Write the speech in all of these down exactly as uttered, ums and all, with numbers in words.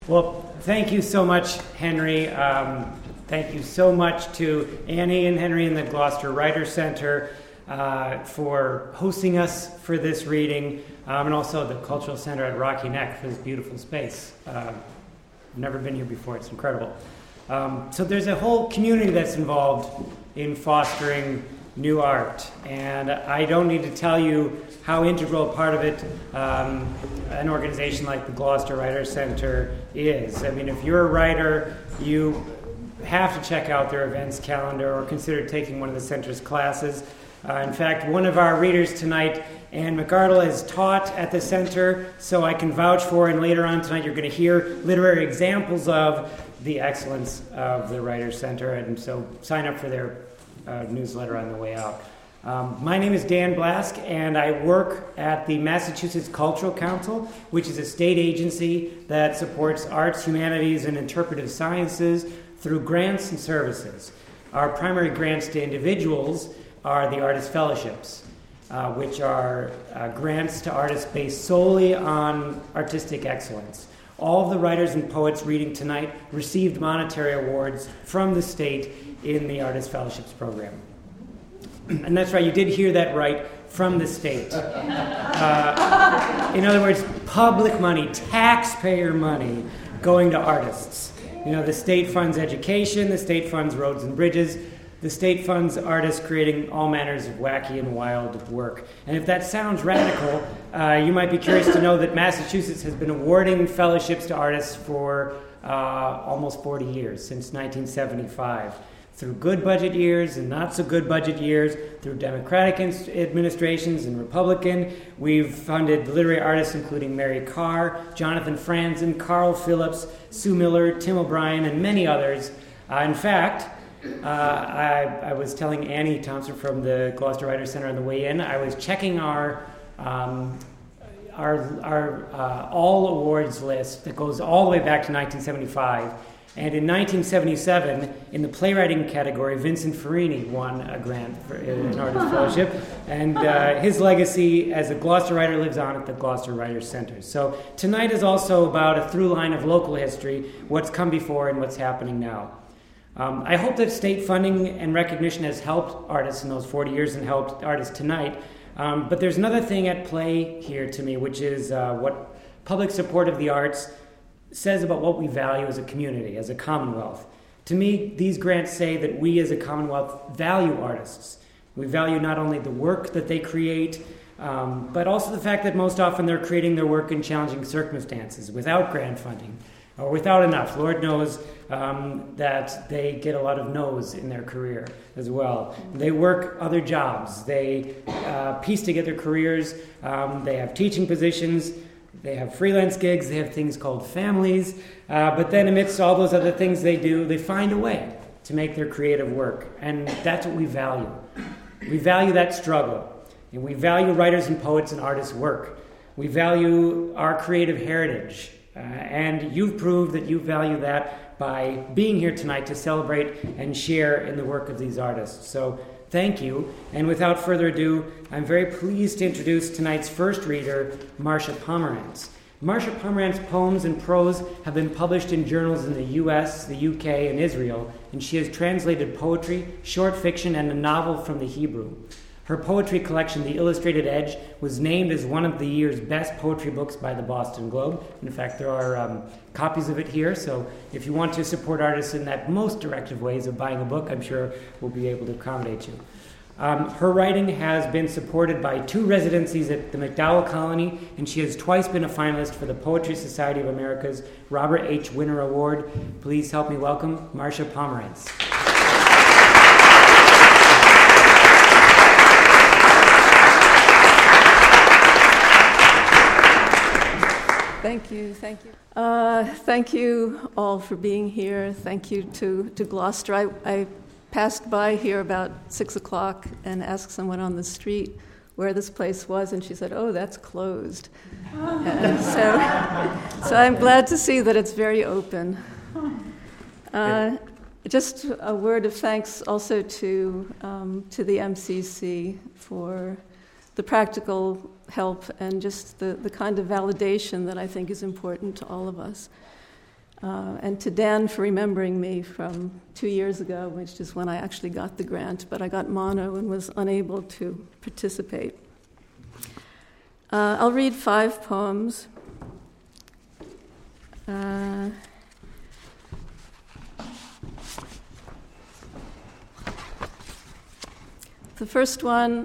Well, thank you so much, Henry. Um, thank you so much to Annie and Henry in the Gloucester Writers Center uh, for hosting us for this reading, um, and also the Cultural Center at Rocky Neck for this beautiful space. Uh, I've never been here before. It's incredible. Um, so there's a whole community that's involved in fostering new art, and I don't need to tell you how integral a part of it um, an organization like the Gloucester Writers Center is. I mean, if you're a writer, you have to check out their events calendar or consider taking one of the center's classes. Uh, in fact, one of our readers tonight, Anne McArdle, has taught at the center, so I can vouch for, and later on tonight you're going to hear literary examples of the excellence of the Writers Center, and so sign up for their uh, newsletter on the way out. Um, my name is Dan Blask, and I work at the Massachusetts Cultural Council, which is a state agency that supports arts, humanities, and interpretive sciences through grants and services. Our primary grants to individuals are the Artist Fellowships, uh, which are uh, grants to artists based solely on artistic excellence. All of the writers and poets reading tonight received monetary awards from the state in the Artist Fellowships program. And that's right, you did hear that right, from the state. Uh, in other words, public money, taxpayer money going to artists. You know, the state funds education, the state funds roads and bridges, the state funds artists creating all manners of wacky and wild work. And if that sounds radical, uh, you might be curious to know that Massachusetts has been awarding fellowships to artists for uh, almost forty years, since nineteen seventy-five. Through good budget years and not so good budget years, through Democratic administrations and Republican. We've funded literary artists including Mary Carr, Jonathan Franzen, Carl Phillips, Sue Miller, Tim O'Brien, and many others. Uh, in fact, uh, I, I was telling Annie Thompson from the Gloucester Writers Center on the way in, I was checking our um, our, our uh, all awards list that goes all the way back to nineteen seventy-five. And in nineteen seventy-seven, in the playwriting category, Vincent Farini won a grant for an Artist Fellowship. And uh, his legacy as a Gloucester writer lives on at the Gloucester Writers Center. So tonight is also about a through line of local history, what's come before and what's happening now. Um, I hope that state funding and recognition has helped artists in those forty years and helped artists tonight. Um, but there's another thing at play here to me, which is uh, what public support of the arts says about what we value as a community, as a commonwealth. To me, these grants say that we as a commonwealth value artists. We value not only the work that they create, um, but also the fact that most often they're creating their work in challenging circumstances, without grant funding, or without enough. Lord knows um, that they get a lot of no's in their career as well. They work other jobs. They uh, piece together careers. Um, they have teaching positions. They have freelance gigs, they have things called families, uh, but then amidst all those other things they do, they find a way to make their creative work, and that's what we value. We value that struggle, and we value writers and poets and artists' work. We value our creative heritage, uh, and you've proved that you value that by being here tonight to celebrate and share in the work of these artists. So thank you, and without further ado, I'm very pleased to introduce tonight's first reader, Marcia Pomerantz. Marcia Pomerantz's poems and prose have been published in journals in the U S, the U K, and Israel, and she has translated poetry, short fiction, and a novel from the Hebrew. Her poetry collection, The Illustrated Edge, was named as one of the year's best poetry books by the Boston Globe. In fact, there are um, copies of it here, so if you want to support artists in that most direct of ways of buying a book, I'm sure we'll be able to accommodate you. Um, her writing has been supported by two residencies at the MacDowell Colony, and she has twice been a finalist for the Poetry Society of America's Robert H. Winter Award. Please help me welcome Marcia Pomerantz. Thank you, thank you. Uh, thank you all for being here. Thank you to, to Gloucester. I, I passed by here about six o'clock and asked someone on the street where this place was, and she said, oh, that's closed. uh, so, so I'm glad to see that it's very open. Uh, just a word of thanks also to um, to the M C C for the practical help and just the, the kind of validation that I think is important to all of us. Uh, and to Dan for remembering me from two years ago, which is when I actually got the grant, but I got mono and was unable to participate. Uh, I'll read five poems. Uh, the first one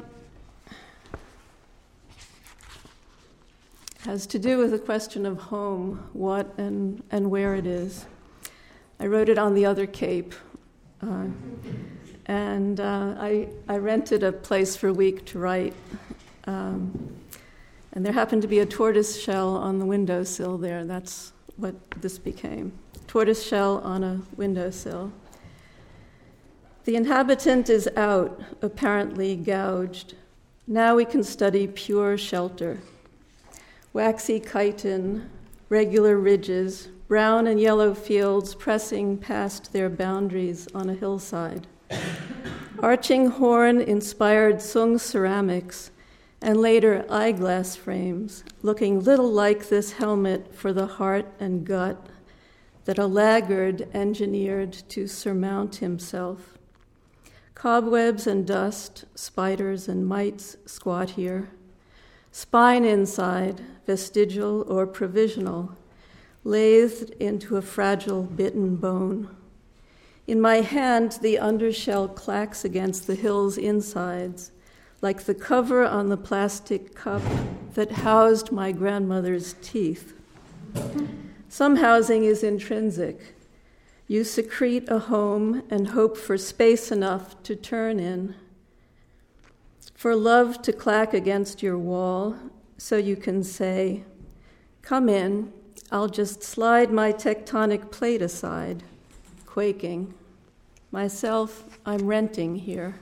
has to do with the question of home, what and, and where it is. I wrote it on the other Cape, uh, and uh, I, I rented a place for a week to write, um, and there happened to be a tortoise shell on the windowsill there. That's what this became. Tortoise shell on a windowsill. The inhabitant is out, apparently gouged. Now we can study pure shelter. Waxy chitin, regular ridges, brown and yellow fields pressing past their boundaries on a hillside. Arching horn-inspired Sung ceramics, and later eyeglass frames, looking little like this helmet for the heart and gut that a laggard engineered to surmount himself. Cobwebs and dust, spiders and mites squat here. Spine inside, vestigial or provisional, lathed into a fragile bitten bone. In my hand, the undershell clacks against the hill's insides, like the cover on the plastic cup that housed my grandmother's teeth. Some housing is intrinsic. You secrete a home and hope for space enough to turn in, for love to clack against your wall so you can say, "Come in, I'll just slide my tectonic plate aside," quaking. Myself, I'm renting here.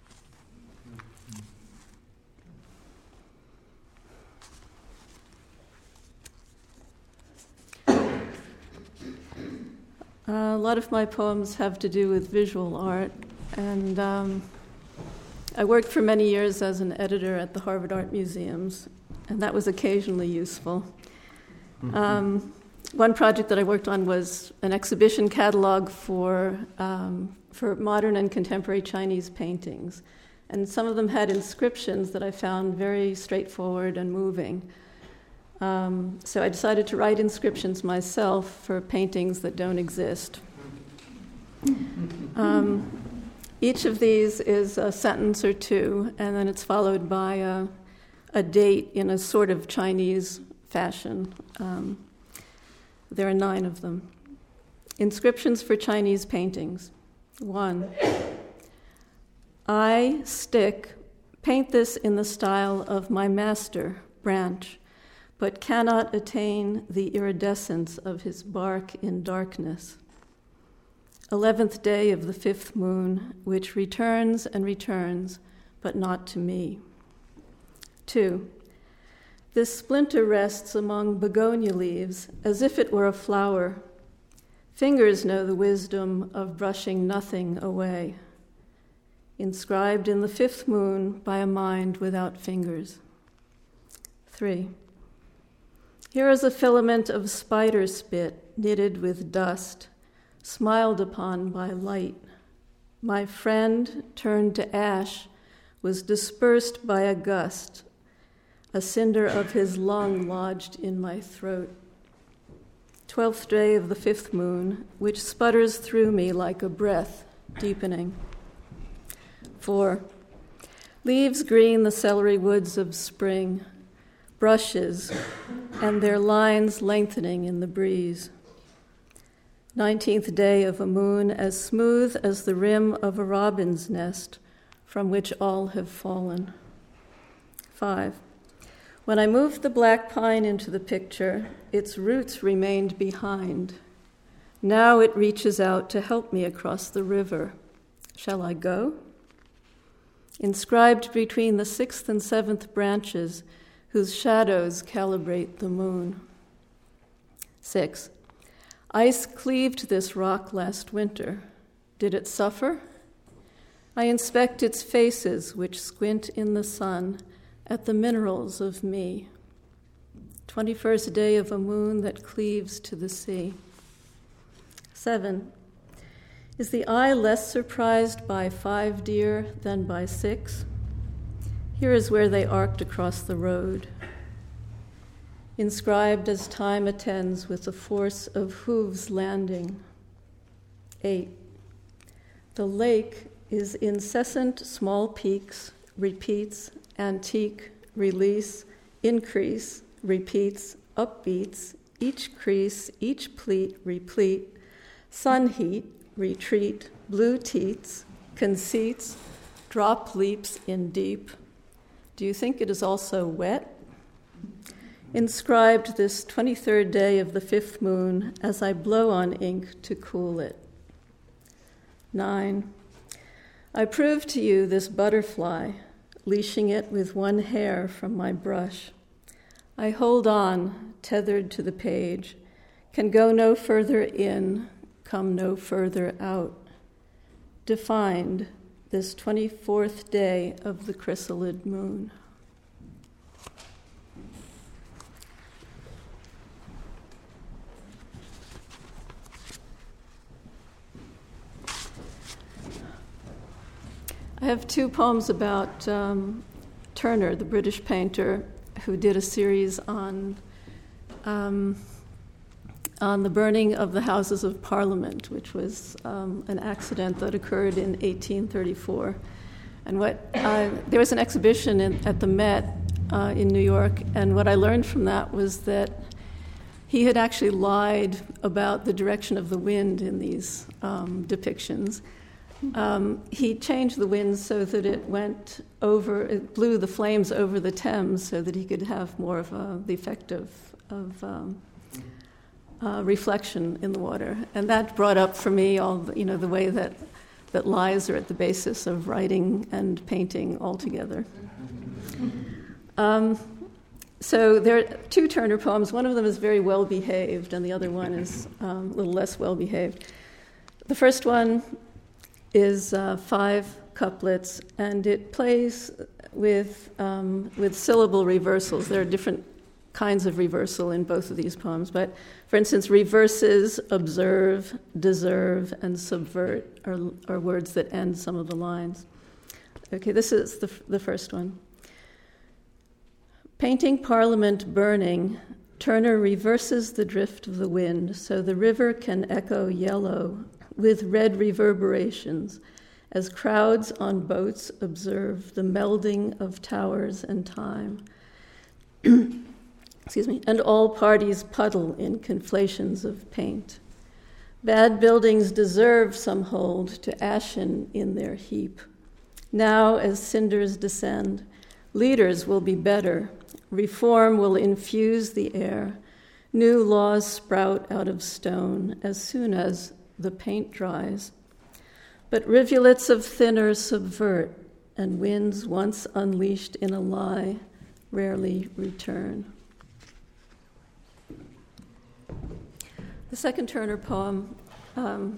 Uh, a lot of my poems have to do with visual art, and um, I worked for many years as an editor at the Harvard Art Museums, and that was occasionally useful. Mm-hmm. Um, one project that I worked on was an exhibition catalog for um, for modern and contemporary Chinese paintings, and some of them had inscriptions that I found very straightforward and moving. Um, so I decided to write inscriptions myself for paintings that don't exist. Um, each of these is a sentence or two, and then it's followed by a, a date in a sort of Chinese fashion. Um, there are nine of them. Inscriptions for Chinese paintings. One, I, Stick, paint this in the style of my master, Branch, but cannot attain the iridescence of his bark in darkness. Eleventh day of the fifth moon, which returns and returns, but not to me. Two, this splinter rests among begonia leaves as if it were a flower. Fingers know the wisdom of brushing nothing away. Inscribed in the fifth moon by a mind without fingers. Three, here is a filament of spider spit knitted with dust, smiled upon by light. My friend, turned to ash, was dispersed by a gust, a cinder of his lung lodged in my throat. Twelfth day of the fifth moon, which sputters through me like a breath, deepening. Four, leaves green the celery woods of spring, brushes, and their lines lengthening in the breeze. Nineteenth day of a moon as smooth as the rim of a robin's nest, from which all have fallen. Five, when I moved the black pine into the picture, its roots remained behind. Now it reaches out to help me across the river. Shall I go? Inscribed between the sixth and seventh branches, whose shadows calibrate the moon. Six, ice cleaved this rock last winter. Did it suffer? I inspect its faces, which squint in the sun at the minerals of me. Twenty-first day of a moon that cleaves to the sea. Seven. Is the eye less surprised by five deer than by six? Here is where they arced across the road, inscribed as time attends with the force of hooves landing. Eight. The lake is incessant small peaks, repeats, antique, release, increase, repeats, upbeats, each crease, each pleat, replete, sun heat, retreat, blue teats, conceits, drop leaps in deep. Do you think it is also wet? Inscribed this twenty-third day of the fifth moon as I blow on ink to cool it. Nine. I prove to you this butterfly, leashing it with one hair from my brush. I hold on, tethered to the page, can go no further in, come no further out. Defined this twenty-fourth day of the chrysalid moon. I have two poems about um, Turner, the British painter, who did a series on um, on the burning of the Houses of Parliament, which was um, an accident that occurred in eighteen thirty-four. And what uh, there was an exhibition in, at the Met uh, in New York, and what I learned from that was that he had actually lied about the direction of the wind in these um, depictions. Um, he changed the wind so that it went over, it blew the flames over the Thames so that he could have more of a, the effect of, of um, uh, reflection in the water. And that brought up for me all the, you know, the way that, that lies are at the basis of writing and painting altogether. Um, so there are two Turner poems. One of them is very well behaved, and the other one is um, a little less well behaved. The first one is uh, five couplets, and it plays with um, with syllable reversals. There are different kinds of reversal in both of these poems, but for instance, reverses, observe, deserve, and subvert are, are words that end some of the lines. Okay, this is the, the first one. Painting Parliament burning, Turner reverses the drift of the wind so the river can echo yellow with red reverberations as crowds on boats observe the melding of towers and time. Excuse me, and all parties puddle in conflations of paint. Bad buildings deserve, some hold, to ashen in their heap. Now, as cinders descend, leaders will be better. Reform will infuse the air. New laws sprout out of stone as soon as the paint dries. But rivulets of thinner subvert, and winds once unleashed in a lie rarely return. The second Turner poem um,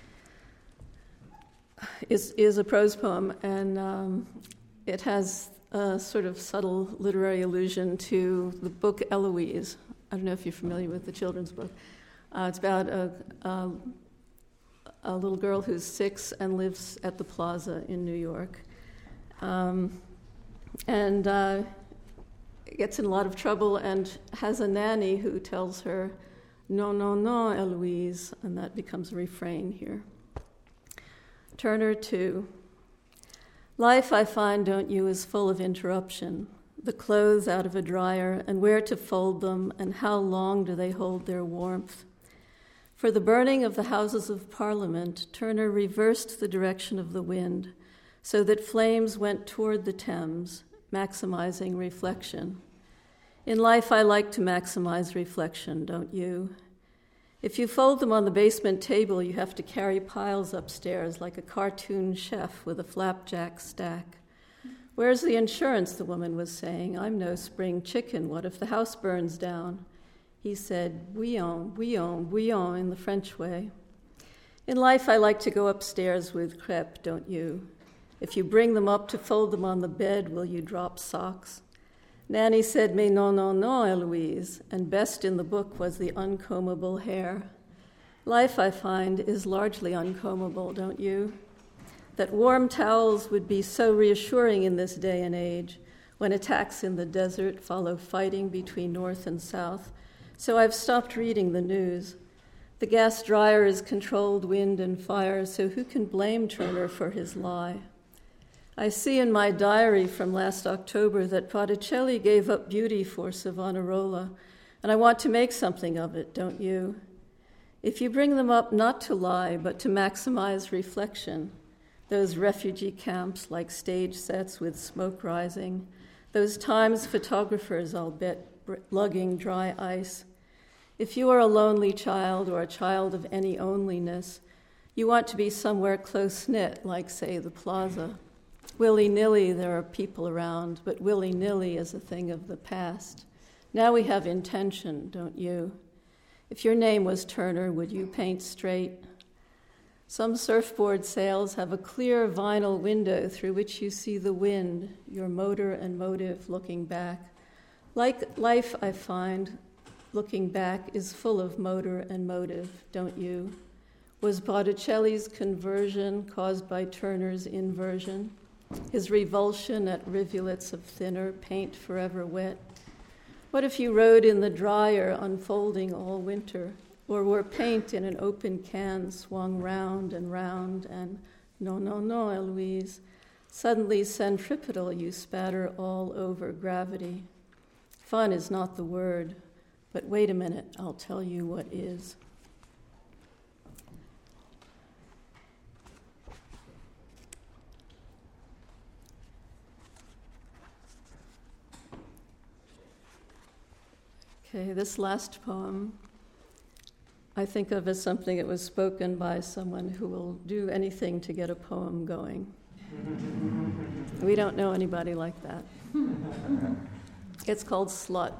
is, is a prose poem, and um, it has a sort of subtle literary allusion to the book Eloise. I don't know if you're familiar with the children's book. Uh, it's about a, a a little girl who's six and lives at the Plaza in New York. Um, and uh, gets in a lot of trouble and has a nanny who tells her, no, no, no, Eloise, and that becomes a refrain here. Turner two. Life, I find, don't you, is full of interruption. The clothes out of a dryer and where to fold them and how long do they hold their warmth. For the burning of the Houses of Parliament, Turner reversed the direction of the wind so that flames went toward the Thames, maximizing reflection. In life, I like to maximize reflection, don't you? If you fold them on the basement table, you have to carry piles upstairs like a cartoon chef with a flapjack stack. Where's the insurance, the woman was saying. I'm no spring chicken. What if the house burns down? He said, bouillon, bouillon, bouillon in the French way. In life, I like to go upstairs with crêpe, don't you? If you bring them up to fold them on the bed, will you drop socks? Nanny said, mais non, non, non, Eloise, and best in the book was the uncombable hair. Life, I find, is largely uncombable, don't you? That warm towels would be so reassuring in this day and age, when attacks in the desert follow fighting between North and South. So I've stopped reading the news. The gas dryer is controlled wind and fire, so who can blame Turner for his lie? I see in my diary from last October that Botticelli gave up beauty for Savonarola, and I want to make something of it, don't you? If you bring them up not to lie, but to maximize reflection, those refugee camps like stage sets with smoke rising, those Times photographers, I'll bet, lugging dry ice. If you are a lonely child or a child of any onlyness, you want to be somewhere close-knit, like, say, the plaza. Willy-nilly, there are people around, but willy-nilly is a thing of the past. Now we have intention, don't you? If your name was Turner, would you paint straight? Some surfboard sails have a clear vinyl window through which you see the wind, your motor and motive looking back. Like life, I find, looking back is full of motor and motive, don't you? Was Botticelli's conversion caused by Turner's inversion? His revulsion at rivulets of thinner paint forever wet? What if you rode in the dryer unfolding all winter, or were paint in an open can swung round and round and, no, no, no, Eloise, suddenly centripetal you spatter all over gravity? Fun is not the word, but wait a minute, I'll tell you what is. Okay, this last poem I think of as something that was spoken by someone who will do anything to get a poem going. We don't know anybody like that. It's called Slut.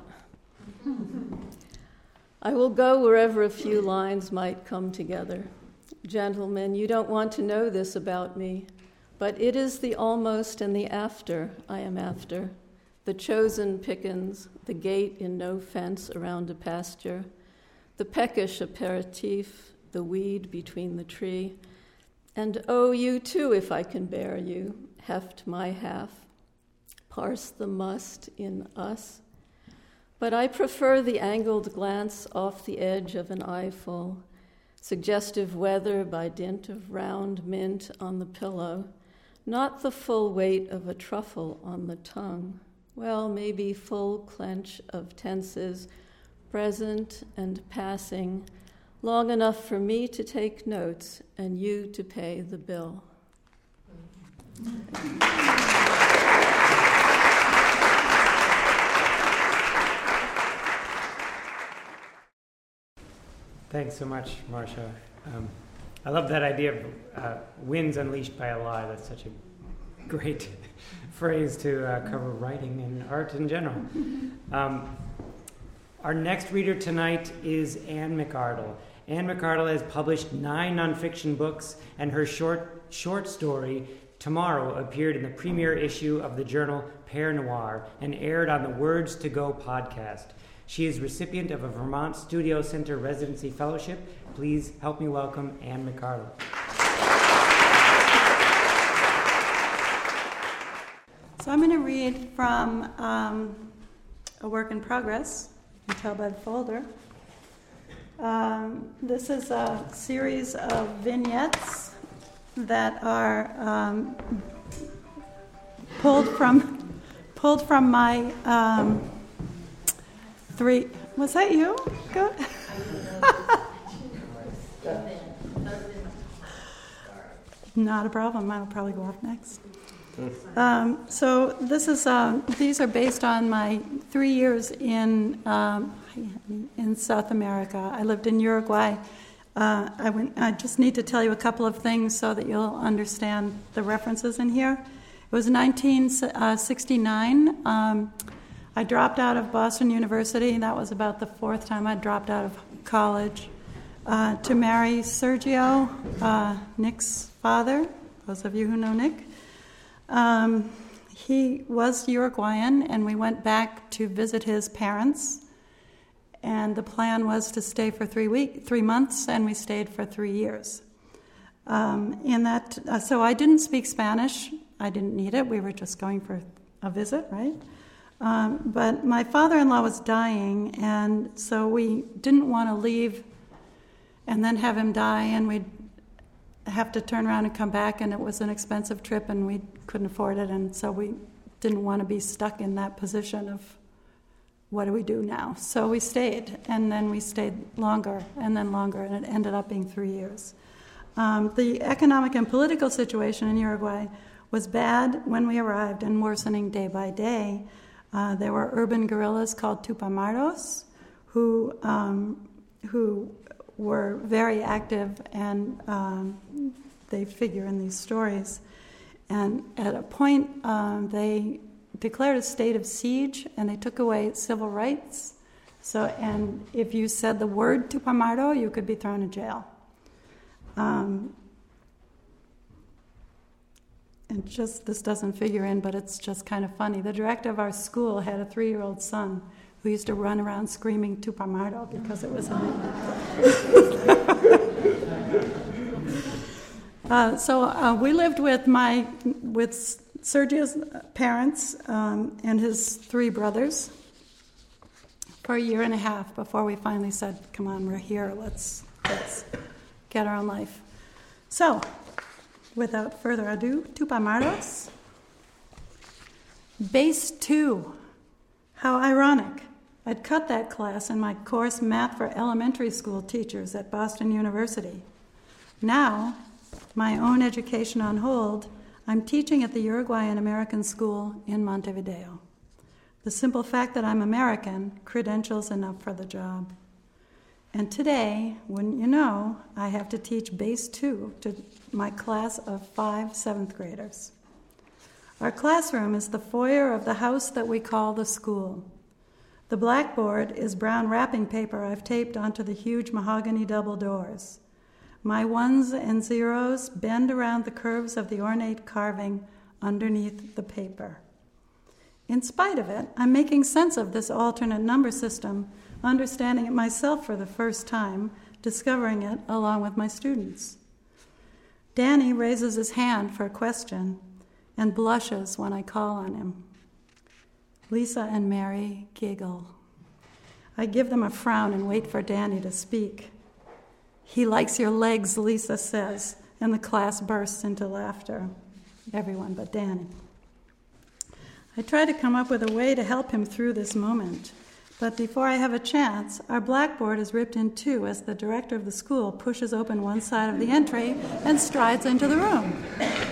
I will go wherever a few lines might come together. Gentlemen, you don't want to know this about me, but it is the almost and the after I am after. The chosen pickens, the gate in no fence around a pasture, the peckish aperitif, the weed between the tree, and oh, you too, if I can bear you, heft my half, parse the must in us. But I prefer the angled glance off the edge of an eyeful, suggestive weather by dint of round mint on the pillow, not the full weight of a truffle on the tongue. Well, maybe full clench of tenses, present and passing, long enough for me to take notes and you to pay the bill. Thanks so much, Marcia. Um, I love that idea of uh, winds unleashed by a lie. That's such a great phrase to uh, cover writing and art in general. Um, our next reader tonight is Anne McArdle. Anne McArdle has published nine nonfiction books, and her short short story, Tomorrow, appeared in the premiere issue of the journal Père Noir and aired on the Words to Go podcast. She is recipient of a Vermont Studio Center Residency Fellowship. Please help me welcome Anne McArdle. So I'm going to read from um, a work in progress. You can tell by the folder. Um, this is a series of vignettes that are um, pulled from pulled from my um, three. Was that you? Go. Not a problem. Mine will probably go off next. Um, so this is uh, these are based on my three years in um, in South America. I lived in Uruguay. Uh, I, went, I just need to tell you a couple of things so that you'll understand the references in here. It was nineteen sixty-nine. Um, I dropped out of Boston University. That was about the fourth time I dropped out of college uh, to marry Sergio, uh, Nick's father. Those of you who know Nick. Um, he was Uruguayan, and we went back to visit his parents. And the plan was to stay for three week, three months, and we stayed for three years. Um, in that, uh, so I didn't speak Spanish. I didn't need it. We were just going for a visit, right? Um, but my father-in-law was dying, and so we didn't want to leave and then have him die, and we'd have to turn around and come back, and it was an expensive trip, and we couldn't afford it, and so we didn't want to be stuck in that position of what do we do now? So we stayed, and then we stayed longer, and then longer, and it ended up being three years. Um, the economic and political situation in Uruguay was bad when we arrived and worsening day by day. Uh, there were urban guerrillas called Tupamaros who um, who were very active, and um, they figure in these stories. And at a point, um, they declared a state of siege, and they took away civil rights. So, and if you said the word Tupamaro, you could be thrown in jail. Um, and just, this doesn't figure in, but it's just kind of funny. The director of our school had a three-year-old son who used to run around screaming Tupamaro because it was a uh, So uh, we lived with my, with Sergio's parents um, and his three brothers for a year and a half before we finally said, come on, we're here, let's, let's get our own life. So, without further ado, Tupamaros. Base two. How ironic. I'd cut that class in my course Math for Elementary School Teachers at Boston University. Now, my own education on hold, I'm teaching at the Uruguayan American School in Montevideo. The simple fact that I'm American credentials enough for the job. And today, wouldn't you know, I have to teach Base two to my class of five seventh graders. Our classroom is the foyer of the house that we call the school. The blackboard is brown wrapping paper I've taped onto the huge mahogany double doors. My ones and zeros bend around the curves of the ornate carving underneath the paper. In spite of it, I'm making sense of this alternate number system, understanding it myself for the first time, discovering it along with my students. Danny raises his hand for a question and blushes when I call on him. Lisa and Mary giggle. I give them a frown and wait for Danny to speak. He likes your legs, Lisa says, and the class bursts into laughter. Everyone but Danny. I try to come up with a way to help him through this moment. But before I have a chance, our blackboard is ripped in two as the director of the school pushes open one side of the entry and strides into the room.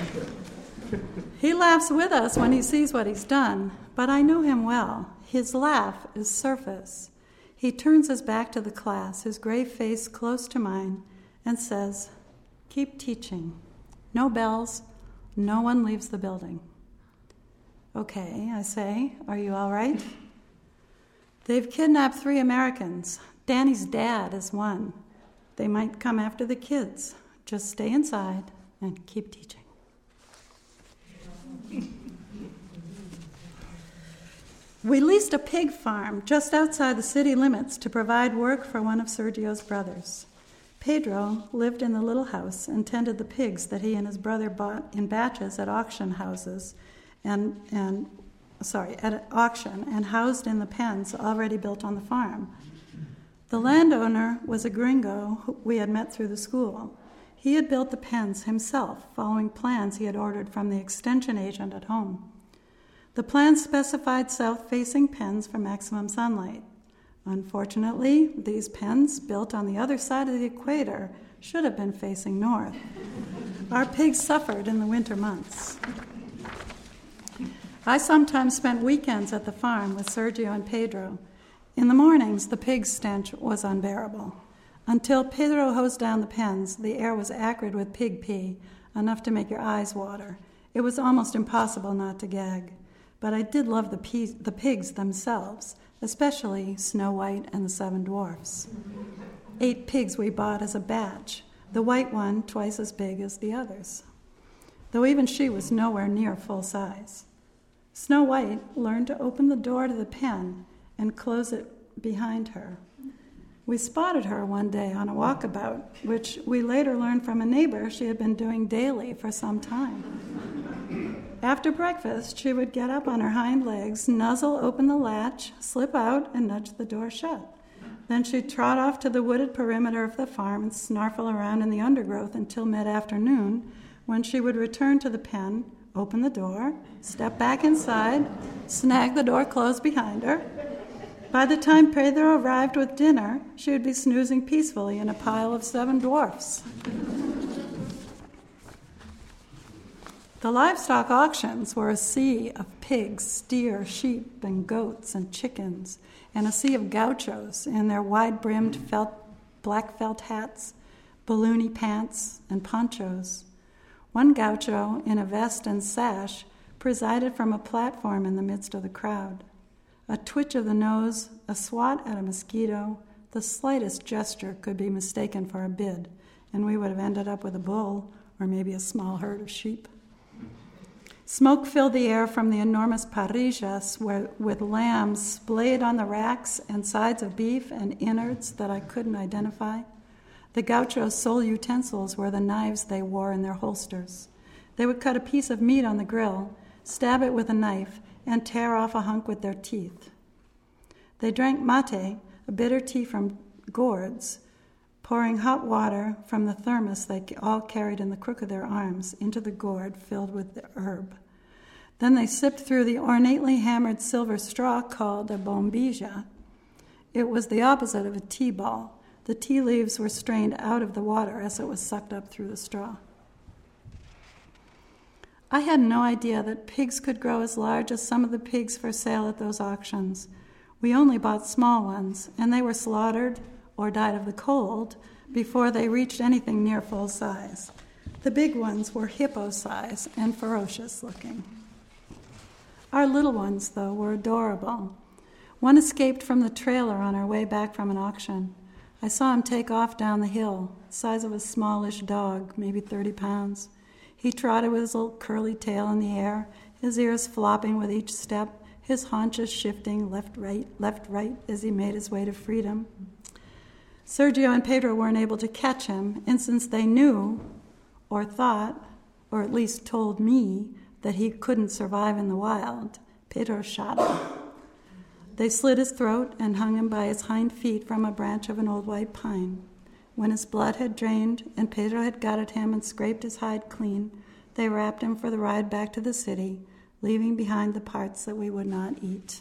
He laughs with us when he sees what he's done, but I know him well. His laugh is surface. He turns his back to the class, his gray face close to mine, and says, "Keep teaching. No bells. No one leaves the building." "Okay," I say. "Are you all right?" "They've kidnapped three Americans. Danny's dad is one. They might come after the kids. Just stay inside and keep teaching." We leased a pig farm just outside the city limits to provide work for one of Sergio's brothers. Pedro lived in the little house and tended the pigs that he and his brother bought in batches at auction houses and, and sorry, at an auction and housed in the pens already built on the farm. The landowner was a gringo who we had met through the school. He had built the pens himself, following plans he had ordered from the extension agent at home. The plans specified south-facing pens for maximum sunlight. Unfortunately, these pens, built on the other side of the equator, should have been facing north. Our pigs suffered in the winter months. I sometimes spent weekends at the farm with Sergio and Pedro. In the mornings, the pig stench was unbearable. Until Pedro hosed down the pens, the air was acrid with pig pee, enough to make your eyes water. It was almost impossible not to gag. But I did love the, pe- the pigs themselves, especially Snow White and the Seven Dwarfs. Eight pigs we bought as a batch, the white one twice as big as the others, though even she was nowhere near full size. Snow White learned to open the door to the pen and close it behind her. We spotted her one day on a walkabout, which we later learned from a neighbor she had been doing daily for some time. After breakfast, she would get up on her hind legs, nuzzle open the latch, slip out, and nudge the door shut. Then she'd trot off to the wooded perimeter of the farm and snarfle around in the undergrowth until mid-afternoon, when she would return to the pen, open the door, step back inside, snag the door closed behind her. By the time Pedro arrived with dinner, she would be snoozing peacefully in a pile of seven dwarfs. The livestock auctions were a sea of pigs, steer, sheep, and goats and chickens, and a sea of gauchos in their wide-brimmed felt, black felt hats, balloony pants, and ponchos. One gaucho, in a vest and sash, presided from a platform in the midst of the crowd. A twitch of the nose, a swat at a mosquito, the slightest gesture could be mistaken for a bid, and we would have ended up with a bull or maybe a small herd of sheep. Smoke filled the air from the enormous parrillas where, with lambs splayed on the racks and sides of beef and innards that I couldn't identify. The gauchos' sole utensils were the knives they wore in their holsters. They would cut a piece of meat on the grill, stab it with a knife, and tear off a hunk with their teeth. They drank mate, a bitter tea from gourds, pouring hot water from the thermos they all carried in the crook of their arms into the gourd filled with the herb. Then they sipped through the ornately hammered silver straw called a bombilla. It was the opposite of a tea ball. The tea leaves were strained out of the water as it was sucked up through the straw. I had no idea that pigs could grow as large as some of the pigs for sale at those auctions. We only bought small ones, and they were slaughtered or died of the cold before they reached anything near full size. The big ones were hippo size and ferocious looking. Our little ones, though, were adorable. One escaped from the trailer on our way back from an auction. I saw him take off down the hill, size of a smallish dog, maybe thirty pounds. He trotted with his little curly tail in the air, his ears flopping with each step, his haunches shifting left, right, left, right as he made his way to freedom. Sergio and Pedro weren't able to catch him, and since they knew, or thought, or at least told me, that he couldn't survive in the wild, Pedro shot him. They slit his throat and hung him by his hind feet from a branch of an old white pine. When his blood had drained and Pedro had gutted him and scraped his hide clean, they wrapped him for the ride back to the city, leaving behind the parts that we would not eat.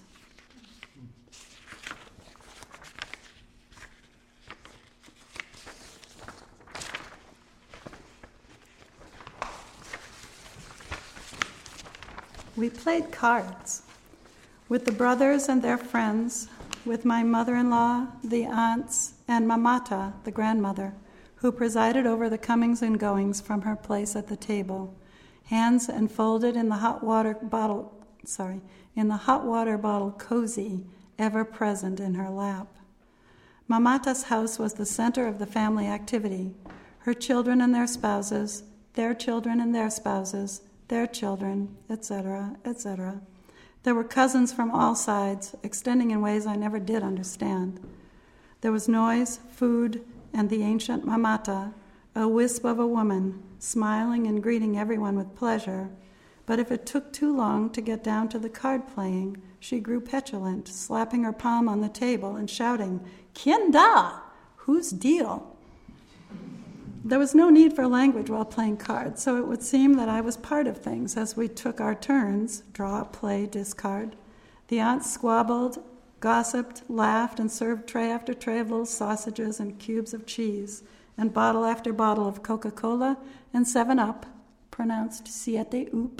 We played cards with the brothers and their friends, with my mother-in-law, the aunts, and Mamata, the grandmother, who presided over the comings and goings from her place at the table, hands enfolded in the hot water bottle, sorry, in the hot water bottle cozy, ever present in her lap. Mamata's house was the center of the family activity. Her children and their spouses, their children and their spouses, their children, et cetera, et cetera. There were cousins from all sides, extending in ways I never did understand. There was noise, food, and the ancient Mamata, a wisp of a woman, smiling and greeting everyone with pleasure. But if it took too long to get down to the card playing, she grew petulant, slapping her palm on the table and shouting, "Quien da? Whose deal?" There was no need for language while playing cards, so it would seem that I was part of things as we took our turns, draw, play, discard. The aunts squabbled, gossiped, laughed, and served tray after tray of little sausages and cubes of cheese, and bottle after bottle of Coca-Cola and seven up, pronounced siete oop.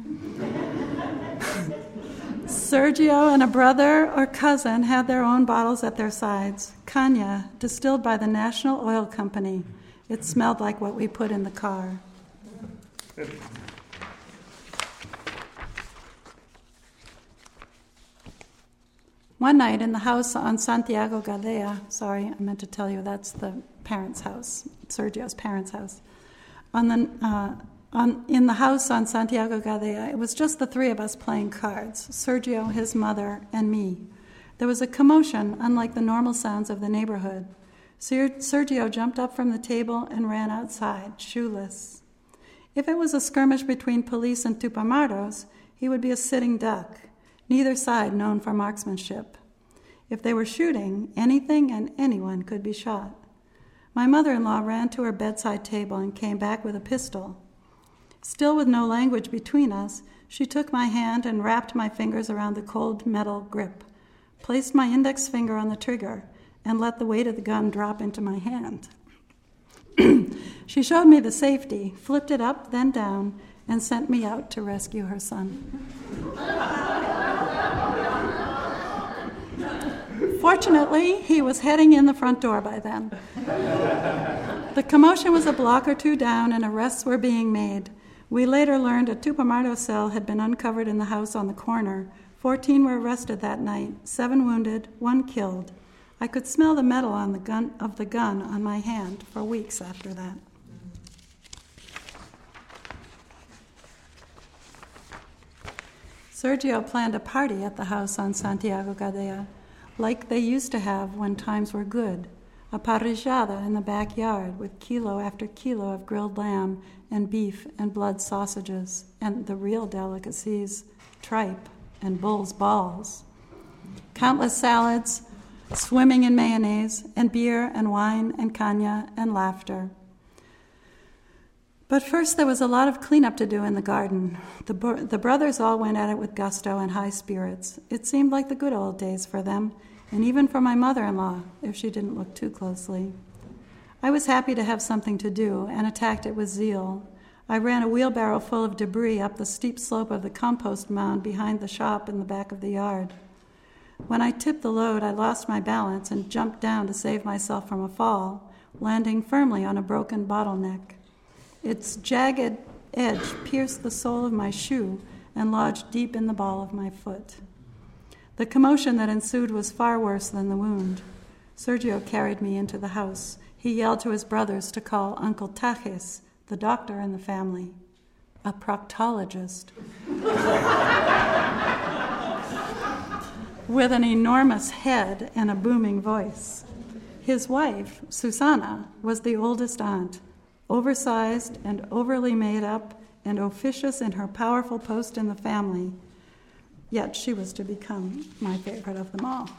Sergio and a brother or cousin had their own bottles at their sides, Caña, distilled by the National Oil Company. It smelled like what we put in the car. One night in the house on Santiago Gadea, sorry, I meant to tell you that's the parents' house, Sergio's parents' house. On the uh, on in the house on Santiago Gadea, it was just the three of us playing cards, Sergio, his mother, and me. There was a commotion unlike the normal sounds of the neighborhood. Ser- Sergio jumped up from the table and ran outside, shoeless. If it was a skirmish between police and Tupamaros, he would be a sitting duck, neither side known for marksmanship. If they were shooting, anything and anyone could be shot. My mother-in-law ran to her bedside table and came back with a pistol. Still with no language between us, she took my hand and wrapped my fingers around the cold metal grip, placed my index finger on the trigger, and let the weight of the gun drop into my hand. She showed me the safety, flipped it up, then down, and sent me out to rescue her son. Fortunately, he was heading in the front door by then. The commotion was a block or two down, and arrests were being made. We later learned a Tupamaros cell had been uncovered in the house on the corner. Fourteen were arrested that night, seven wounded, one killed. I could smell the metal on the gun of the gun on my hand for weeks after that. Sergio planned a party at the house on Santiago Gadea, like they used to have when times were good, a parrillada in the backyard with kilo after kilo of grilled lamb and beef and blood sausages and the real delicacies, tripe and bull's balls. Countless salads, swimming in mayonnaise, and beer and wine and caña and laughter. But first there was a lot of cleanup to do in the garden. The, bro- the brothers all went at it with gusto and high spirits. It seemed like the good old days for them, and even for my mother-in-law, if she didn't look too closely. I was happy to have something to do and attacked it with zeal. I ran a wheelbarrow full of debris up the steep slope of the compost mound behind the shop in the back of the yard. When I tipped the load, I lost my balance and jumped down to save myself from a fall, landing firmly on a broken bottleneck. Its jagged edge pierced the sole of my shoe and lodged deep in the ball of my foot. The commotion that ensued was far worse than the wound. Sergio carried me into the house. He yelled to his brothers to call Uncle Tajes, the doctor in the family, a proctologist, with an enormous head and a booming voice. His wife, Susana, was the oldest aunt, oversized and overly made up and officious in her powerful post in the family, yet she was to become my favorite of them all.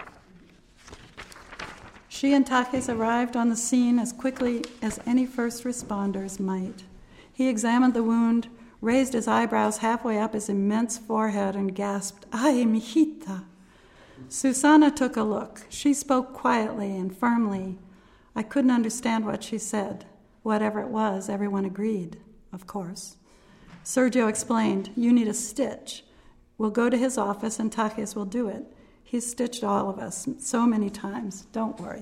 She and Tajes arrived on the scene as quickly as any first responders might. He examined the wound, raised his eyebrows halfway up his immense forehead, and gasped, "Ay, mijita." Susana took a look. She spoke quietly and firmly. I couldn't understand what she said. Whatever it was, everyone agreed, of course. Sergio explained, "You need a stitch. We'll go to his office and Tajes will do it. He's stitched all of us so many times. Don't worry."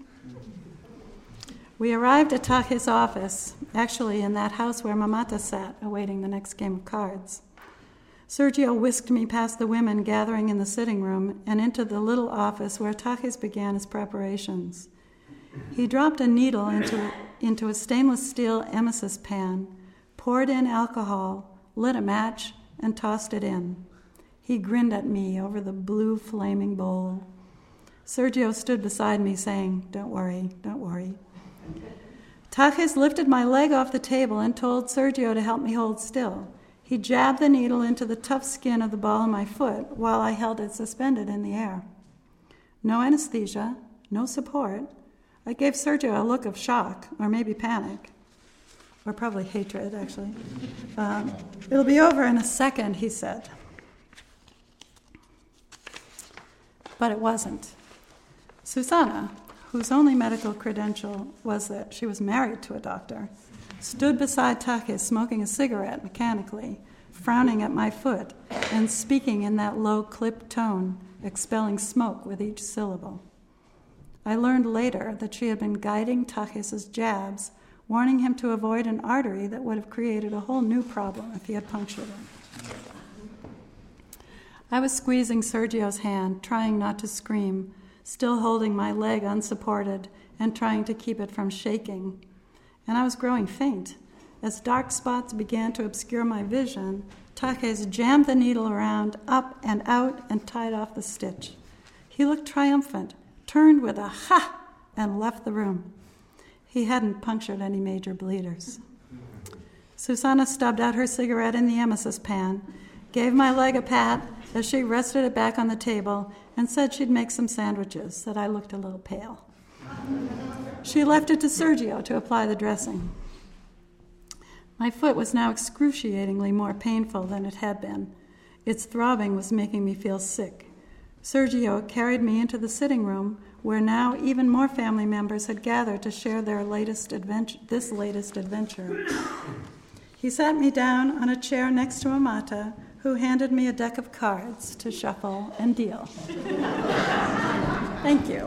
We arrived at Tajes' office, actually in that house where Mamata sat, awaiting the next game of cards. Sergio whisked me past the women gathering in the sitting room and into the little office where Tajes began his preparations. He dropped a needle into, into a stainless steel emesis pan, poured in alcohol, lit a match, and tossed it in. He grinned at me over the blue flaming bowl. Sergio stood beside me saying, "Don't worry, don't worry." Tajes lifted my leg off the table and told Sergio to help me hold still. He jabbed the needle into the tough skin of the ball of my foot while I held it suspended in the air. No anesthesia, no support. I gave Sergio a look of shock, or maybe panic, or probably hatred, actually. Um, "It'll be over in a second," he said. But it wasn't. Susana, whose only medical credential was that she was married to a doctor, stood beside Tajes smoking a cigarette mechanically, frowning at my foot, and speaking in that low clipped tone, expelling smoke with each syllable. I learned later that she had been guiding Tajes' jabs, warning him to avoid an artery that would have created a whole new problem if he had punctured it. I was squeezing Sergio's hand, trying not to scream, still holding my leg unsupported and trying to keep it from shaking. And I was growing faint. As dark spots began to obscure my vision, Tajes jammed the needle around, up and out, and tied off the stitch. He looked triumphant, turned with a ha, and left the room. He hadn't punctured any major bleeders. Susanna stubbed out her cigarette in the emesis pan, gave my leg a pat as she rested it back on the table, and said she'd make some sandwiches, that I looked a little pale. She left it to Sergio to apply the dressing. My foot was now excruciatingly more painful than it had been. Its throbbing was making me feel sick. Sergio carried me into the sitting room, where now even more family members had gathered to share their latest adventure, this latest adventure. He sat me down on a chair next to Amata, who handed me a deck of cards to shuffle and deal. Thank you.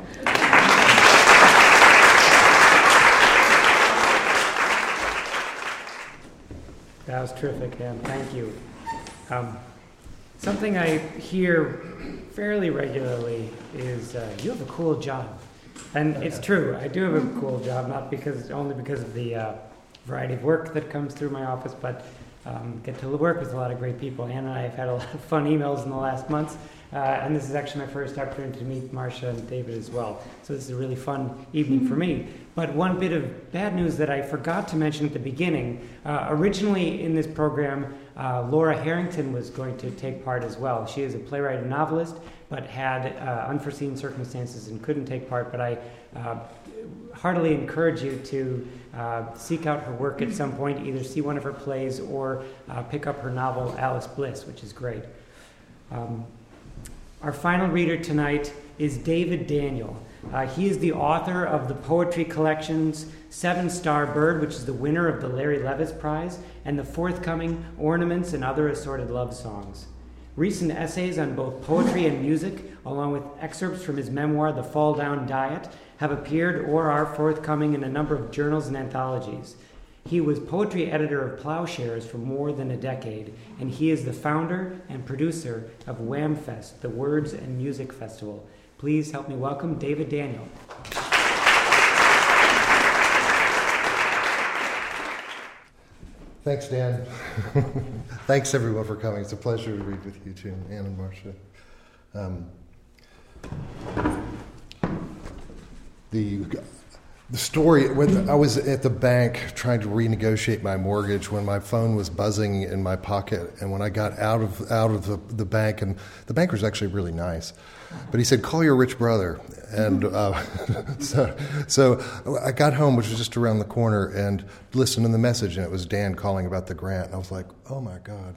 That was terrific, Anne. Thank you. Um, something I hear fairly regularly is, uh, you have a cool job. And it's true. I do have a cool job, not because only because of the uh, variety of work that comes through my office, but um, get to work with a lot of great people. Anne and I have had a lot of fun emails in the last months, uh, and this is actually my first opportunity to meet Marcia and David as well. So this is a really fun evening for me. But one bit of bad news that I forgot to mention at the beginning, uh, originally in this program, uh, Laura Harrington was going to take part as well. She is a playwright and novelist, but had uh, unforeseen circumstances and couldn't take part. But I uh, heartily encourage you to uh, seek out her work at some point, either see one of her plays or uh, pick up her novel, Alice Bliss, which is great. Um, our final reader tonight is David Daniel. Uh, he is the author of the poetry collections Seven Star Bird, which is the winner of the Larry Levis Prize, and the forthcoming Ornaments and Other Assorted Love Songs. Recent essays on both poetry and music, along with excerpts from his memoir, The Fall Down Diet, have appeared or are forthcoming in a number of journals and anthologies. He was poetry editor of Plowshares for more than a decade, and he is the founder and producer of WhamFest, the Words and Music Festival. Please help me welcome David Daniel. Thanks, Dan. Thanks, everyone, for coming. It's a pleasure to read with you, too, Anne and Marcia. Um, the, the story, when I was at the bank trying to renegotiate my mortgage when my phone was buzzing in my pocket, and when I got out of out of the, the bank, and the banker was actually really nice, but he said, call your rich brother. And uh, so, so I got home, which was just around the corner, and listened to the message, and it was Dan calling about the grant. And I was like, oh, my God.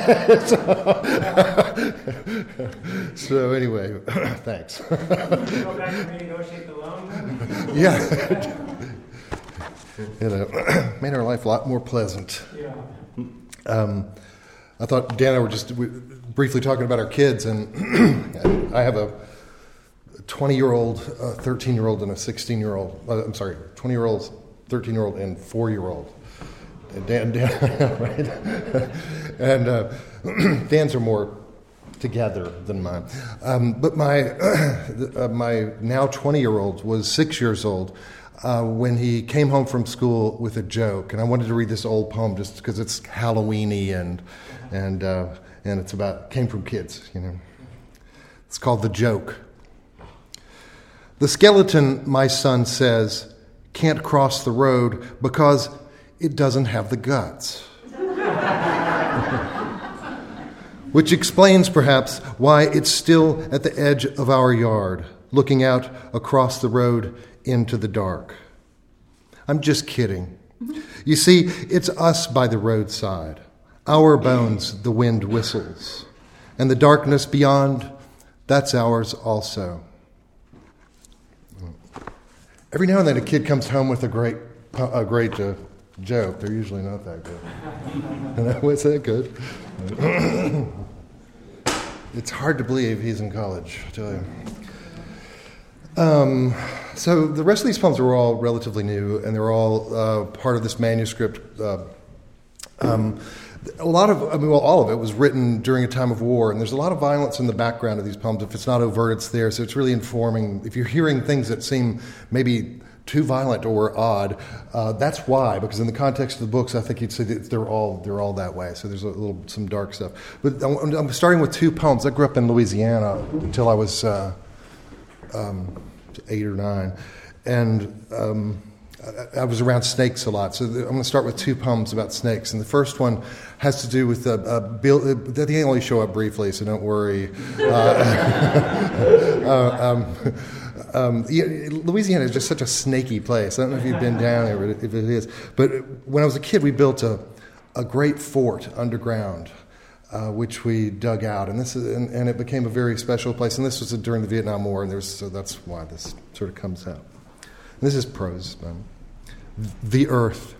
So anyway, thanks. Can you go back and renegotiate the loan? Yeah. You know, made our life a lot more pleasant. Yeah. Um, I thought Dan and I were just we, briefly talking about our kids, and I have a twenty-year-old, a thirteen-year-old, and a sixteen-year-old. Uh, I'm sorry, twenty-year-old, thirteen-year-old, and four-year-old. And Dan, Dan, right? And uh, Dan's are more together than mine. Um, but my uh, my now twenty-year-old was six years old uh, when he came home from school with a joke, and I wanted to read this old poem just because it's Halloween-y and and uh, and it's about came from kids, you know. It's called The Joke. The skeleton, my son says, can't cross the road because it doesn't have the guts. Which explains, perhaps, why it's still at the edge of our yard, looking out across the road into the dark. I'm just kidding. You see, it's us by the roadside. Our bones the wind whistles. And the darkness beyond, that's ours also. Every now and then a kid comes home with a great a great uh, joke. They're usually not that good. What's that good? It's hard to believe he's in college, I tell you. Um, so the rest of these poems are all relatively new, and they're all uh, part of this manuscript. Uh, um, a lot of, I mean, well, all of it was written during a time of war, and there's a lot of violence in the background of these poems. If it's not overt, it's there, so it's really informing. If you're hearing things that seem maybe too violent or odd, uh, that's why. Because in the context of the books, I think you'd say that they're all they're all that way. So there's a little some dark stuff. But I'm, I'm starting with two poems. I grew up in Louisiana until I was uh, um, eight or nine, and um, I, I was around snakes a lot. So the, I'm going to start with two poems about snakes, and the first one has to do with uh, uh, Bill. Uh, they only show up briefly, so don't worry. Uh, uh, um, Um, yeah, Louisiana is just such a snaky place. I don't know if you've been down there, but if it is. But when I was a kid, we built a, a great fort underground, uh, which we dug out, and this is, and, and it became a very special place. And this was during the Vietnam War, and there's so that's why this sort of comes out. And this is prose. Um, the earth.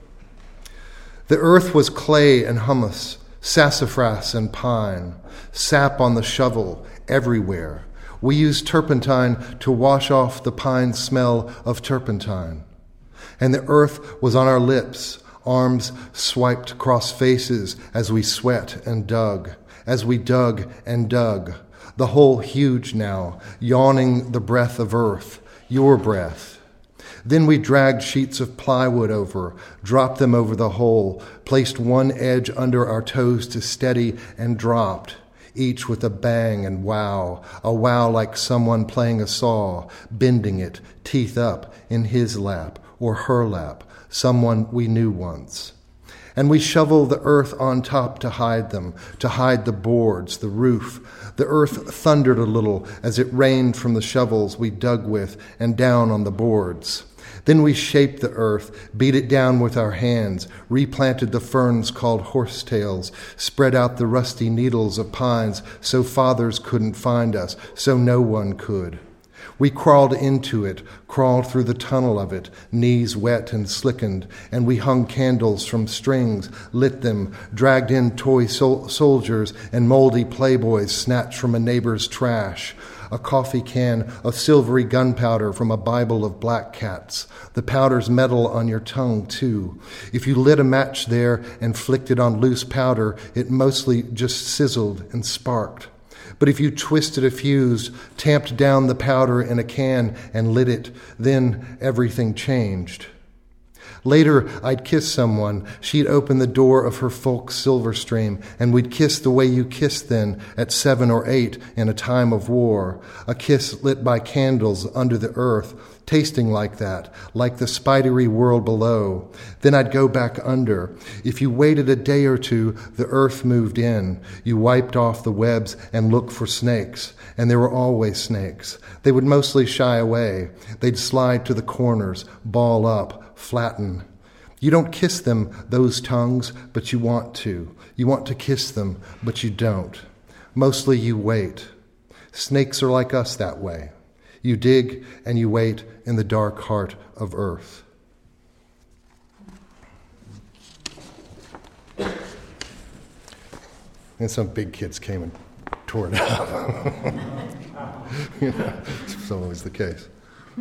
The earth was clay and humus, sassafras and pine, sap on the shovel everywhere. We used turpentine to wash off the pine smell of turpentine. And the earth was on our lips, arms swiped across faces as we sweat and dug, as we dug and dug, the hole huge now, yawning the breath of earth, your breath. Then we dragged sheets of plywood over, dropped them over the hole, placed one edge under our toes to steady, and dropped, each with a bang and wow, a wow like someone playing a saw, bending it, teeth up, in his lap or her lap, someone we knew once. And we shovel the earth on top to hide them, to hide the boards, the roof. The earth thundered a little as it rained from the shovels we dug with and down on the boards. Then we shaped the earth, beat it down with our hands, replanted the ferns called horsetails, spread out the rusty needles of pines so fathers couldn't find us, so no one could. We crawled into it, crawled through the tunnel of it, knees wet and slickened, and we hung candles from strings, lit them, dragged in toy sol- soldiers and moldy playboys snatched from a neighbor's trash, a coffee can of silvery gunpowder from a Bible of black cats, the powder's metal on your tongue, too. If you lit a match there and flicked it on loose powder, it mostly just sizzled and sparked. But if you twisted a fuse, tamped down the powder in a can and lit it, then everything changed. Later, I'd kiss someone. She'd open the door of her folk Silverstream, and we'd kiss the way you kissed then at seven or eight in a time of war, a kiss lit by candles under the earth, tasting like that, like the spidery world below. Then I'd go back under. If you waited a day or two, the earth moved in. You wiped off the webs and looked for snakes, and there were always snakes. They would mostly shy away. They'd slide to the corners, ball up, flatten. You don't kiss them, those tongues, but you want to. You want to kiss them, but you don't. Mostly you wait. Snakes are like us that way. You dig and you wait in the dark heart of earth. And some big kids came and tore it up. You know, it's always the case.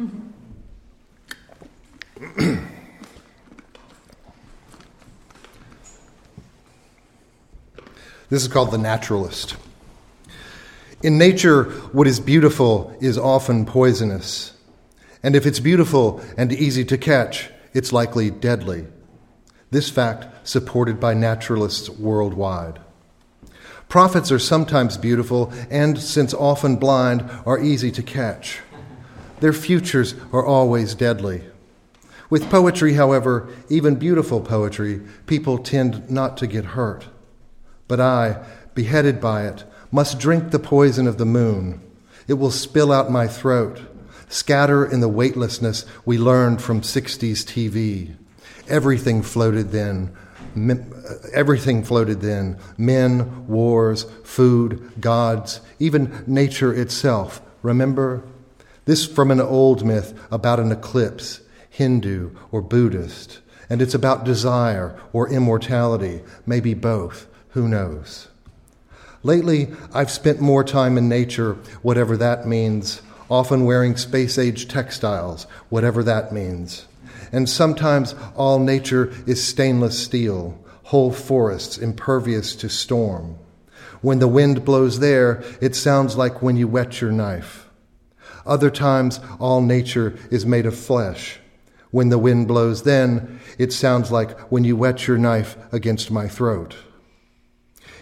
This is called The Naturalist. In nature, what is beautiful is often poisonous. And if it's beautiful and easy to catch, it's likely deadly. This fact supported by naturalists worldwide. Prophets are sometimes beautiful and, since often blind, are easy to catch. Their futures are always deadly. With poetry, however, even beautiful poetry, people tend not to get hurt. But I, beheaded by it, must drink the poison of the moon. It will spill out my throat, scatter in the weightlessness we learned from sixties T V. Everything floated then. Everything floated then. Men, wars, food, gods, even nature itself. Remember? This from an old myth about an eclipse, Hindu or Buddhist. And it's about desire or immortality, maybe both. Who knows? Lately, I've spent more time in nature, whatever that means, often wearing space-age textiles, whatever that means. And sometimes all nature is stainless steel, whole forests impervious to storm. When the wind blows there, it sounds like when you wet your knife. Other times, all nature is made of flesh. When the wind blows then, it sounds like when you wet your knife against my throat.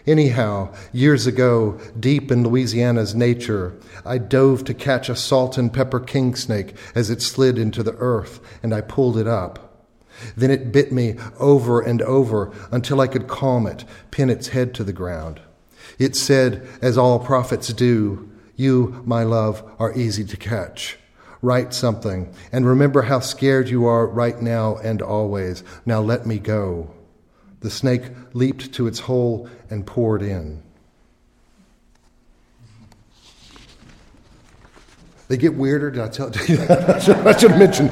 Anyhow, years ago, deep in Louisiana's nature, I dove to catch a salt and pepper king snake as it slid into the earth, and I pulled it up. Then it bit me over and over until I could calm it, pin its head to the ground. It said, as all prophets do, "You, my love, are easy to catch. Write something, and remember how scared you are right now and always. Now let me go." The snake leaped to its hole and poured in. They get weirder. Did I tell you that? I should, I should have mentioned.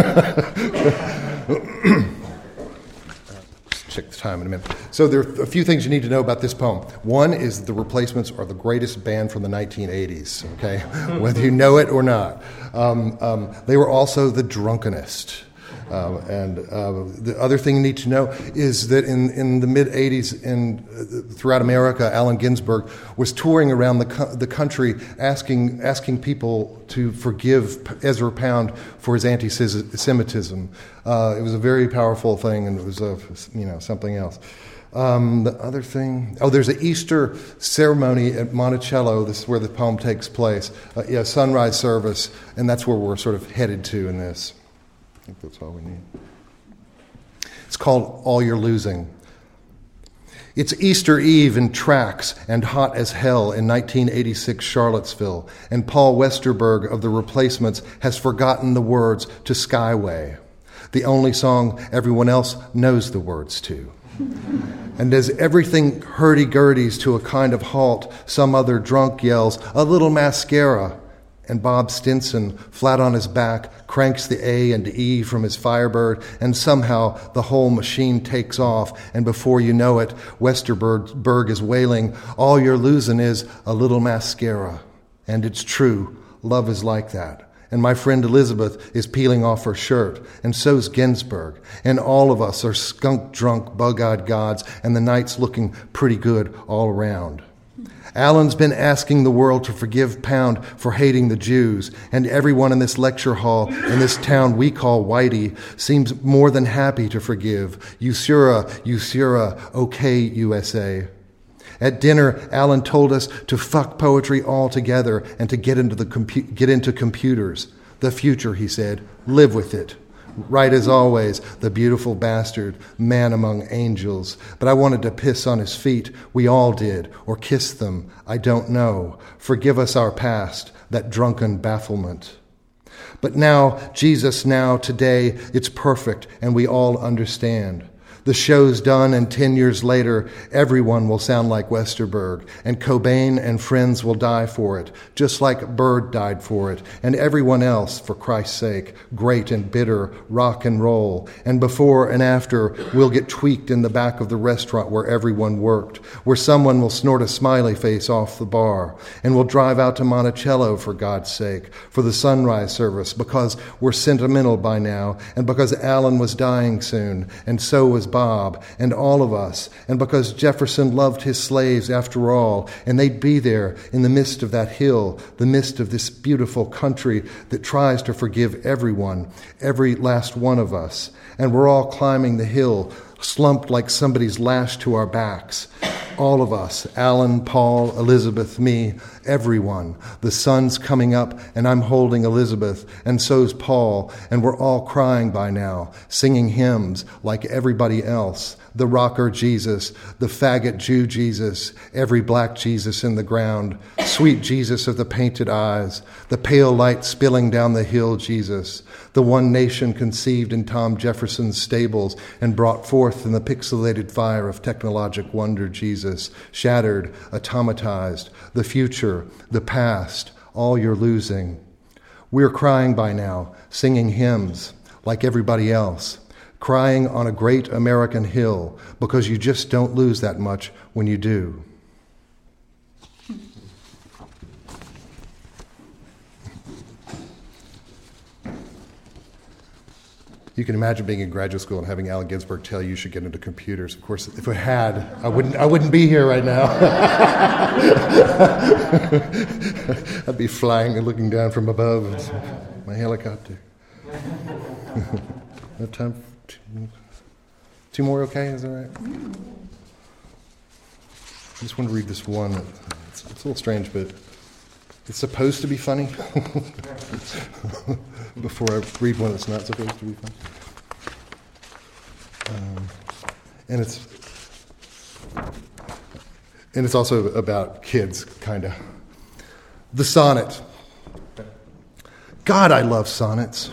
Check the time in a minute. So there are a few things you need to know about this poem. One is that the Replacements are the greatest band from the nineteen eighties, okay? Whether you know it or not. Um, um, they were also the drunkenest. Um, and uh, the other thing you need to know is that in, in the mid-eighties in, uh, throughout America, Allen Ginsberg was touring around the co- the country asking asking people to forgive Ezra Pound for his anti-Semitism. Uh, it was a very powerful thing, and it was a, you know something else. Um, the other thing, oh, there's an Easter ceremony at Monticello. This is where the poem takes place. Uh, yeah, sunrise service, and that's where we're sort of headed to in this. I think that's all we need. It's called All You're Losing. It's Easter Eve in tracks and hot as hell in nineteen eighty-six Charlottesville, and Paul Westerberg of the Replacements has forgotten the words to Skyway, the only song everyone else knows the words to. And as everything hurdy-gurdies to a kind of halt, some other drunk yells, "A little mascara!" And Bob Stinson, flat on his back, cranks the A and E from his Firebird, and somehow the whole machine takes off, and before you know it, Westerberg is wailing, "All you're losing is a little mascara." And it's true, love is like that. And my friend Elizabeth is peeling off her shirt, and so's Ginsberg, and all of us are skunk-drunk, bug-eyed gods, and the night's looking pretty good all around. Allen's been asking the world to forgive Pound for hating the Jews, and everyone in this lecture hall in this town we call Whitey seems more than happy to forgive. Usura, Usura, okay, U S A. At dinner, Allen told us to fuck poetry altogether and to get into the compu- get into computers. The future, he said, live with it. Right as always, the beautiful bastard, man among angels. But I wanted to piss on his feet. We all did. Or kiss them. I don't know. Forgive us our past, that drunken bafflement. But now, Jesus, now, today, it's perfect, and we all understand. The show's done, and ten years later, everyone will sound like Westerberg, and Cobain and friends will die for it, just like Bird died for it, and everyone else, for Christ's sake, great and bitter, rock and roll. And before and after, we'll get tweaked in the back of the restaurant where everyone worked, where someone will snort a smiley face off the bar, and we'll drive out to Monticello, for God's sake, for the sunrise service, because we're sentimental by now, and because Allen was dying soon, and so was Bob, and all of us, and because Jefferson loved his slaves after all, and they'd be there in the midst of that hill, the midst of this beautiful country that tries to forgive everyone, every last one of us. And we're all climbing the hill, slumped like somebody's lashed to our backs. All of us, Allen, Paul, Elizabeth, me, everyone. The sun's coming up, and I'm holding Elizabeth, and so's Paul, and we're all crying by now, singing hymns like everybody else. The rocker Jesus, the faggot Jew Jesus, every black Jesus in the ground, sweet Jesus of the painted eyes, the pale light spilling down the hill Jesus, the one nation conceived in Tom Jefferson's stables and brought forth in the pixelated fire of technologic wonder Jesus, shattered, automatized, the future, the past, all you're losing. We're crying by now, singing hymns like everybody else, crying on a great American hill because you just don't lose that much when you do. You can imagine being in graduate school and having Allen Ginsberg tell you you should get into computers. Of course, if I had, I wouldn't. I wouldn't be here right now. I'd be flying and looking down from above, my helicopter. Enough time for two, two more. Okay, is that right? I just want to read this one. It's, it's a little strange, but it's supposed to be funny. Before I read one that's not supposed to be funny. Um, and it's and it's also about kids, kind of. The sonnet. God, I love sonnets.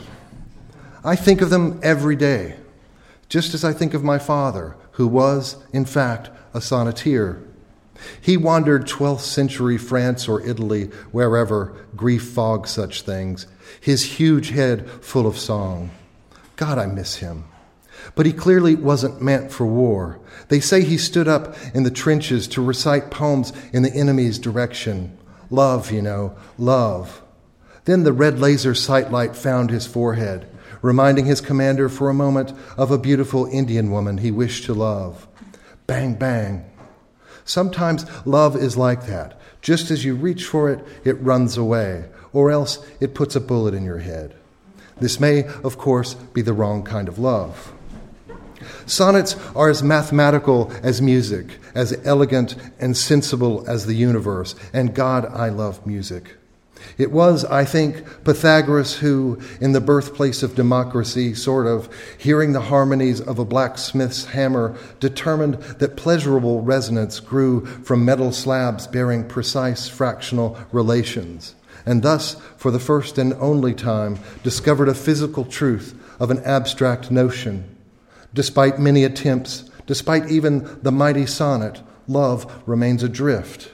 I think of them every day, just as I think of my father, who was, in fact, a sonneteer. He wandered twelfth century France or Italy, wherever grief fogged such things, his huge head full of song. God, I miss him. But he clearly wasn't meant for war. They say he stood up in the trenches to recite poems in the enemy's direction. Love, you know, love. Then the red laser sightlight found his forehead, reminding his commander for a moment of a beautiful Indian woman he wished to love. Bang, bang. Sometimes love is like that. Just as you reach for it, it runs away, or else it puts a bullet in your head. This may, of course, be the wrong kind of love. Sonnets are as mathematical as music, as elegant and sensible as the universe, and God, I love music. It was, I think, Pythagoras who, in the birthplace of democracy, sort of, hearing the harmonies of a blacksmith's hammer, determined that pleasurable resonance grew from metal slabs bearing precise fractional relations, and thus, for the first and only time, discovered a physical truth of an abstract notion. Despite many attempts, despite even the mighty sonnet, love remains adrift.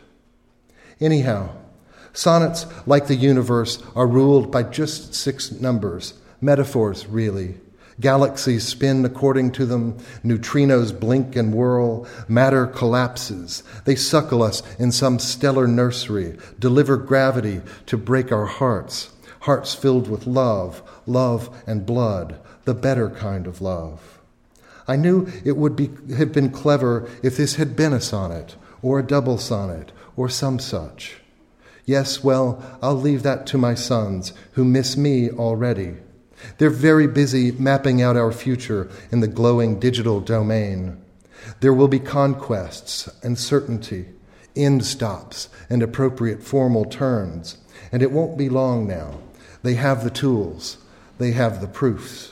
Anyhow, sonnets, like the universe, are ruled by just six numbers, metaphors, really. Galaxies spin according to them, neutrinos blink and whirl, matter collapses. They suckle us in some stellar nursery, deliver gravity to break our hearts, hearts filled with love, love and blood, the better kind of love. I knew it would be, have been clever if this had been a sonnet, or a double sonnet, or some such. Yes, well, I'll leave that to my sons, who miss me already. They're very busy mapping out our future in the glowing digital domain. There will be conquests and certainty, end stops and appropriate formal turns, and it won't be long now. They have the tools. They have the proofs.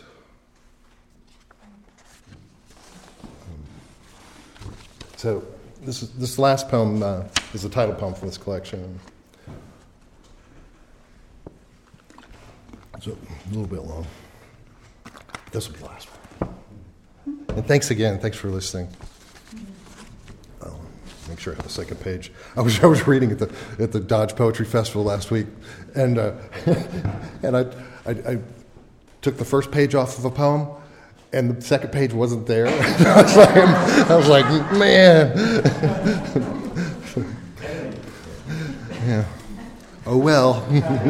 So this is, this last poem uh, is the title poem for this collection. So a little bit long. This will be the last one. And thanks again. Thanks for listening. I'll make sure I have the second page. I was I was reading at the at the Dodge Poetry Festival last week, and uh, and I, I I took the first page off of a poem. And the second page wasn't there. I was like, I was like, man. Yeah. Oh well.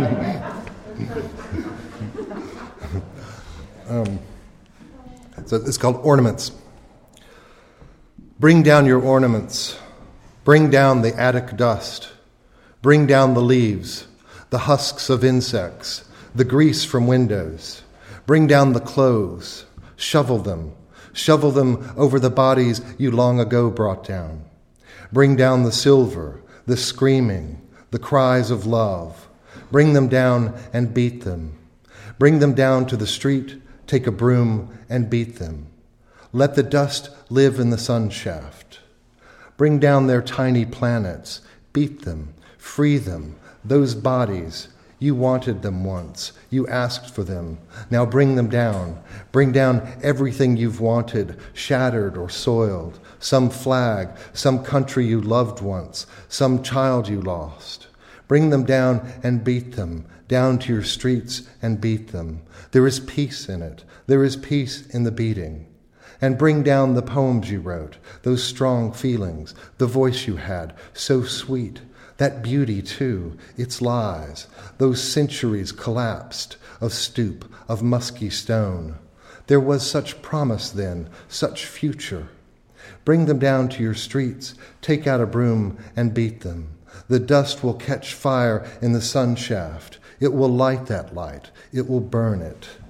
um, so it's called Ornaments. Bring down your ornaments. Bring down the attic dust. Bring down the leaves, the husks of insects, the grease from windows. Bring down the clothes. Shovel them. Shovel them over the bodies you long ago brought down. Bring down the silver, the screaming, the cries of love. Bring them down and beat them. Bring them down to the street, take a broom and beat them. Let the dust live in the sun shaft. Bring down their tiny planets, beat them, free them, those bodies. You wanted them once. You asked for them. Now bring them down. Bring down everything you've wanted, shattered or soiled. Some flag, some country you loved once, some child you lost. Bring them down and beat them, down to your streets and beat them. There is peace in it. There is peace in the beating. And bring down the poems you wrote, those strong feelings, the voice you had, so sweet. That beauty, too, its lies, those centuries collapsed of stoop, of musky stone. There was such promise then, such future. Bring them down to your streets, take out a broom and beat them. The dust will catch fire in the sun shaft. It will light that light. It will burn it.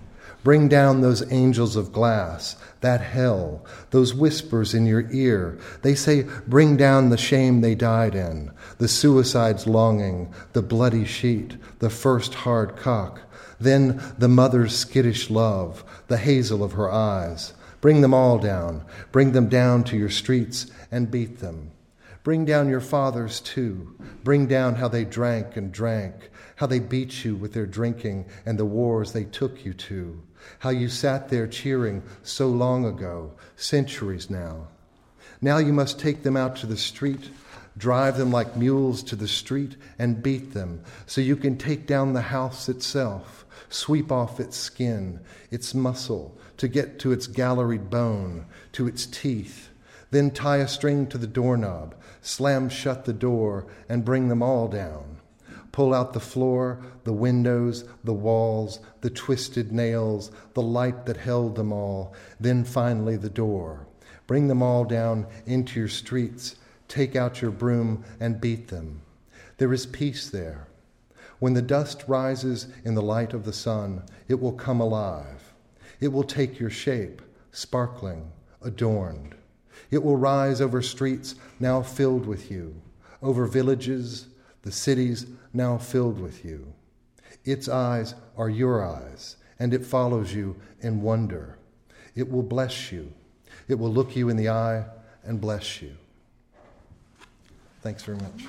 Bring down those angels of glass, that hell, those whispers in your ear. They say, bring down the shame they died in, the suicide's longing, the bloody sheet, the first hard cock, then the mother's skittish love, the hazel of her eyes. Bring them all down. Bring them down to your streets and beat them. Bring down your fathers, too. Bring down how they drank and drank, how they beat you with their drinking and the wars they took you to, how you sat there cheering so long ago, centuries now. Now you must take them out to the street, drive them like mules to the street and beat them so you can take down the house itself, sweep off its skin, its muscle, to get to its galleried bone, to its teeth. Then tie a string to the doorknob, slam shut the door, and bring them all down. Pull out the floor, the windows, the walls, the twisted nails, the light that held them all, then finally the door. Bring them all down into your streets, take out your broom and beat them. There is peace there. When the dust rises in the light of the sun, it will come alive. It will take your shape, sparkling, adorned. It will rise over streets now filled with you, over villages, the cities now filled with you. Its eyes are your eyes, and it follows you in wonder. It will bless you. It will look you in the eye and bless you. Thanks very much.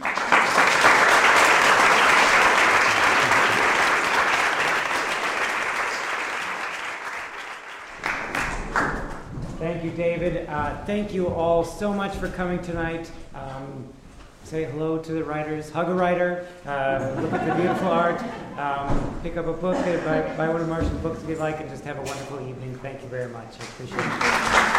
Thank you, David. Uh, thank you all so much for coming tonight. Um, say hello to the writers. Hug a writer. Uh, look at the beautiful art. Um, pick up a book. Buy, buy one of Marcia's books if you'd like, and just have a wonderful evening. Thank you very much. I appreciate it.